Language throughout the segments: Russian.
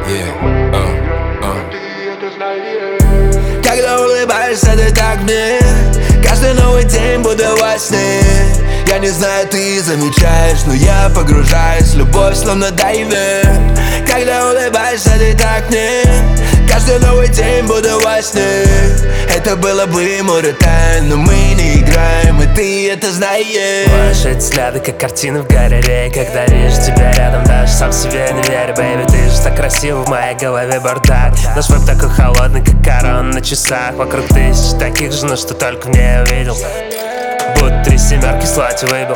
Когда улыбаешься ты так мне, каждый новый день буду во сне. Я не знаю, ты замечаешь, но я погружаюсь в любовь, словно дайвер. Когда улыбаешься ты так мне, каждый новый день буду во сне. Это было бы море тайн, но мы не играем, и ты это знаешь. Ваши взгляды, как картины в галерее. Когда вижу тебя рядом, даже сам себе не верю, бэйби. Ты же так красива, в моей голове бардак. Наш веб такой холодный, как корона на часах. Вокруг тысяч таких же, но что только в ней увидел. Будто 3 семерки в слоте выбил.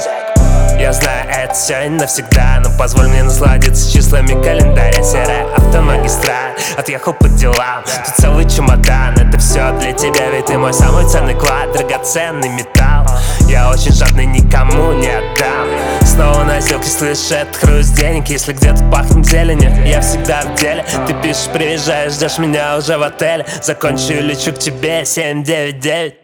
Я знаю, это все не навсегда, но позволь мне насладиться числами календаря. Серая автомагистраль, отъехал по делам. Тут целый чемодан, это все для тебя, ведь ты мой самый ценный клад, драгоценный металл. Я очень жадный, никому не отдам. Снова на сделке, слышишь, этот хруст денег. Если где-то пахнет зеленью, я всегда в деле. Ты пишешь, приезжаешь, ждешь меня уже в отеле. Закончу и лечу к тебе 799.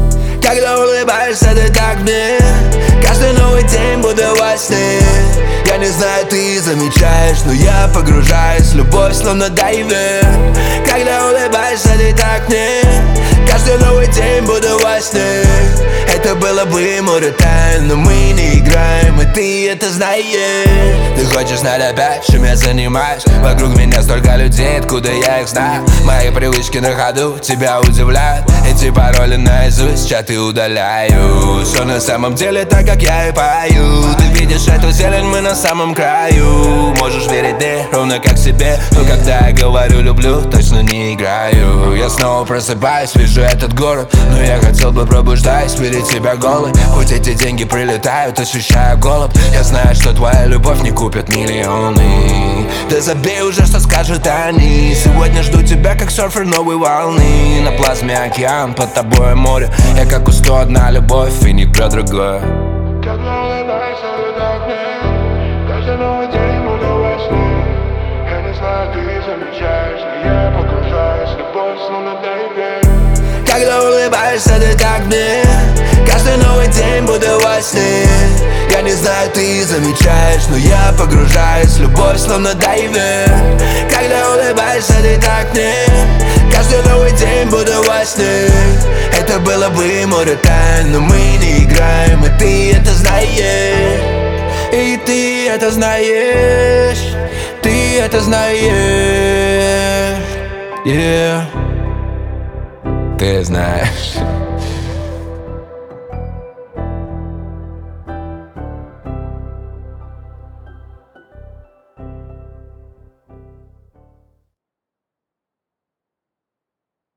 Когда улыбаешься ты так мне, каждый новый день буду во сне. Я не знаю, ты замечаешь, но я погружаюсь в любовь, словно дайвер. Когда улыбаешься ты так мне, каждый новый день буду во сне. Это было бы море тайн, но мы не играем, и ты это знаешь. Ты хочешь знать опять, чем я занимаюсь? Вокруг меня столько людей, откуда я их знаю? Мои привычки на ходу тебя удивляют. Эти пароли наизусть, чаты удаляю. Все на самом деле так, как я и пою. Ты видишь эту зелень, мы на самом краю. Можешь верить мне, ровно как себе. Но когда я говорю люблю, точно не играю. Я снова просыпаюсь, вижу этот город, но я хотел бы, пробуждаясь, перед тебя голый. Хоть эти деньги прилетают, ощущаю голод. Я знаю, что твоя любовь не купит миллионы. Да забей уже, что скажут они. Сегодня жду тебя, как серфер новой волны. На плазме океан, под тобой море. Я как у 101 любовь, и никто другой. Когда улыбаешься ты так мне, каждый новый день буду во сне. Я не знаю, ты замечаешь, но я погружаюсь в любовь, словно дайвер. Когда улыбаешься ты так мне, каждый новый день буду во сне. Я не знаю, ты замечаешь, но я погружаюсь в любовь, словно дайвер. Когда улыбаешься ты так мне, каждый новый день буду во сне. Это было бы море тайн, но мы не играем, и ты это знаешь. И ты это знаешь, ты это знаешь, yeah. Ты знаешь.